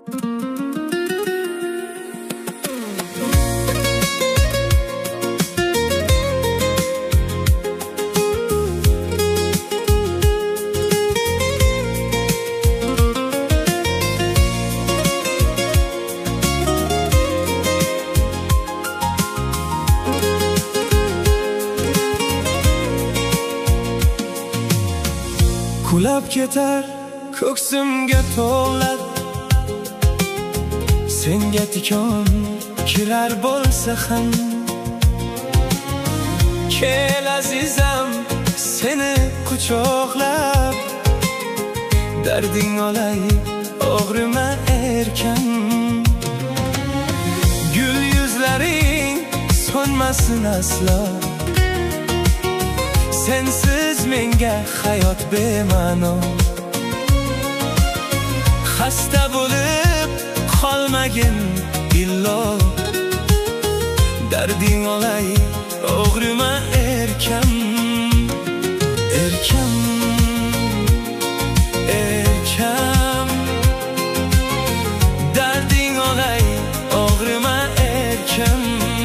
Kulab ketar ko'ksimga to'lab, senga tikon kirar bo'lsa ham, kel azizam seni quchoqlab, darding olay og'rima erkan. Gul yuzlaring so'nmasin aslo, sensiz menga hayot bema'no. Xasta bo'lib qolmagin illo, darding olay og'rima erkam. Erkam, erkam, darding olay og'rima erkam.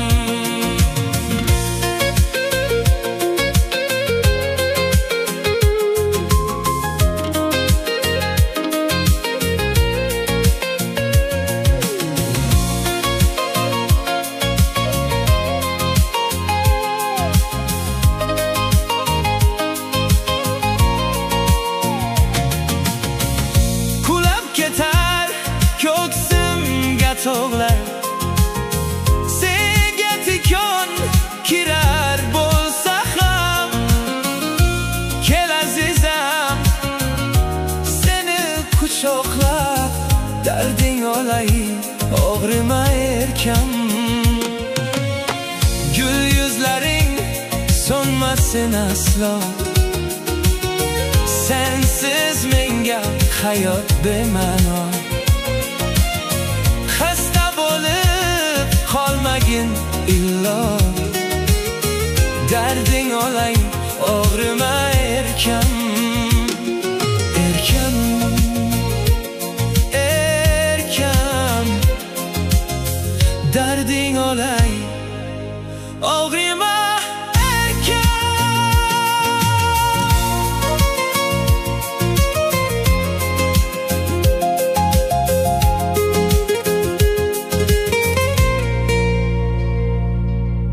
To'g'lar senga tikon kirar bo'lsa ham, kel azizam seni quchoqlab, darding olay og'rima erkam. Gul yuzlaring so'nmasin aslo, sensiz menga hayot bema'no. Qolmagin illo, darding olay og'rima erkam.